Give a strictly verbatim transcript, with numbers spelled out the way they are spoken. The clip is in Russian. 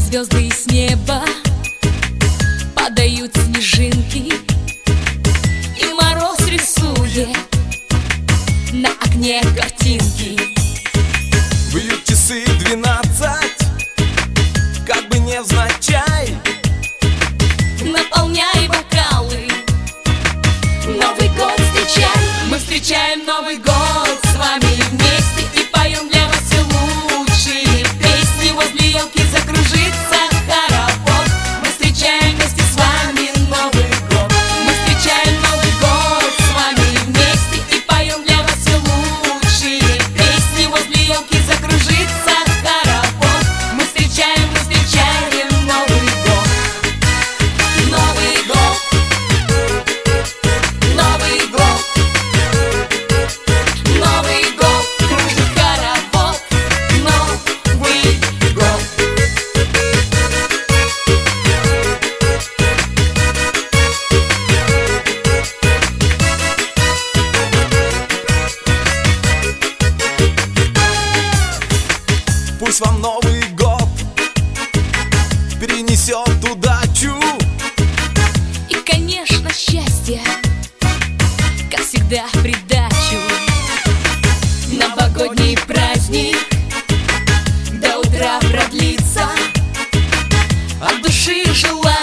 звезды и с неба падают снежинки, и мороз рисует на окне картинки. Бьют часы двенадцать, как бы невзначай, наполняй бокалы, Новый год встречай. Мы встречаем Новый год с вами вместе и поем для вас все лучшие песни. Возле елки закружится хоровод. Мы встречаем вместе с вами Новый год. Мы встречаем Новый год с вами вместе и поем для вас все лучшие песни. Возле елки закружится хоровод. Мы встречаем, мы встречаем Новый год. Новый год, Новый год, Новый год, кружит хоровод. Новый год. пусть вам Новый год перенесет удачу И, конечно, счастье, как всегда, в придачу. Новогодний праздник до утра продлится, от души желаю